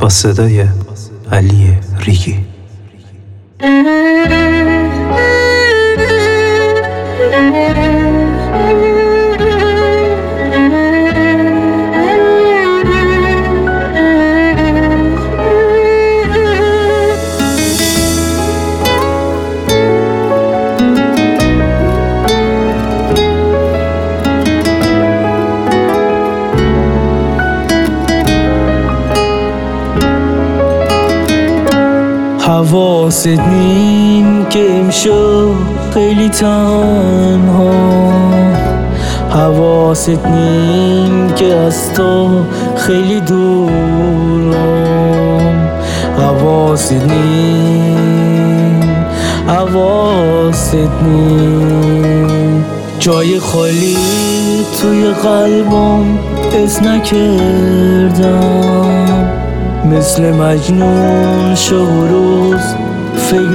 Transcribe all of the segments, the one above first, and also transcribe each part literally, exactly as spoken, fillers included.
با صدای علی ریگی. حواست نیم که امشب خیلی تنها، حواست نیم که از تو خیلی دورم، حواست نیم حواست نیم جای خالی توی قلبم حس نکردم، مثل مجنون شب و روز فکر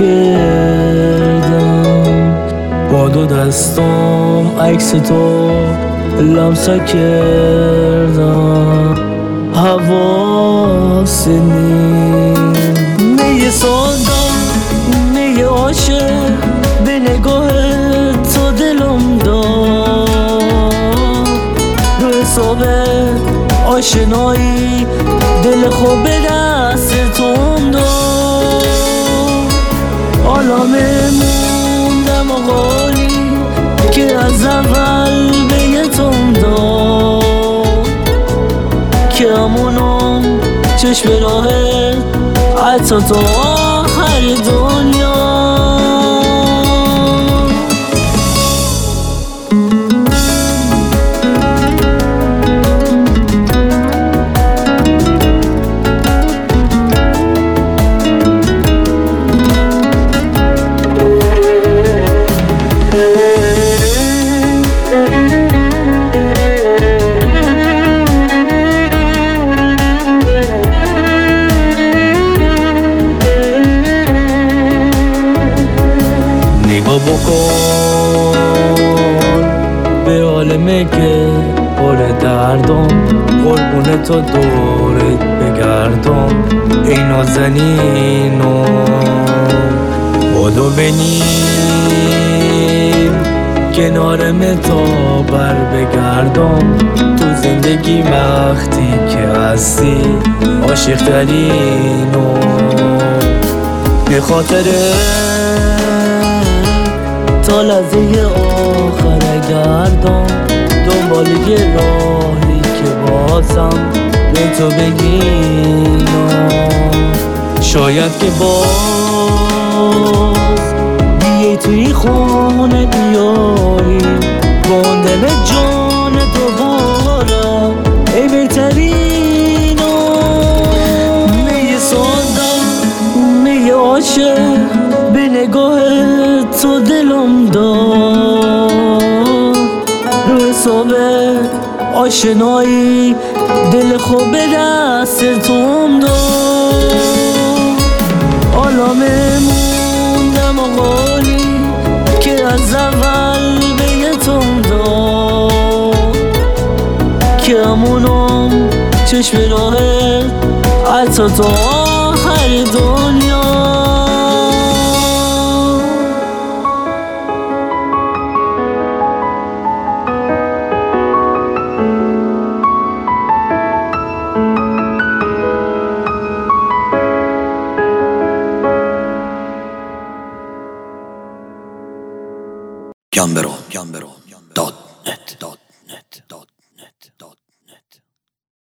نکردم، با دو دستم عکس تو لمسه کردم. حواست نیم می سادم می عاشق به نگاه تو دلم داد، رو حساب آشنایی دل خوب به دست توم داد، حالا میموندم آقایی که از اول به یه توم داد، که همونم چشم راهه حتی تا آخر دنیا. بکن به عالمه که پر دردم، قربون تو دورت بگردم ای نازنینم، بادو بنیم کنارم تا بر بگردم، تو زندگی وقتی که هستی عاشق ترینم، به خاطر تا لحظه آخر گردم دنبال یه راهی که بازم به تو بگیرم، شاید که باز بیایی توی خونه بیایی با دل جان دوباره ای بهترینم، می سازم می عاشق به نگاه تو دلم داد، رو حساب آشنایی دل خوب به دست توم داد، حالا میموندم آقایی که از اول به یه توم داد، که همونم چشم راهه حتی تا آخر دنیا. گمبرو داد نت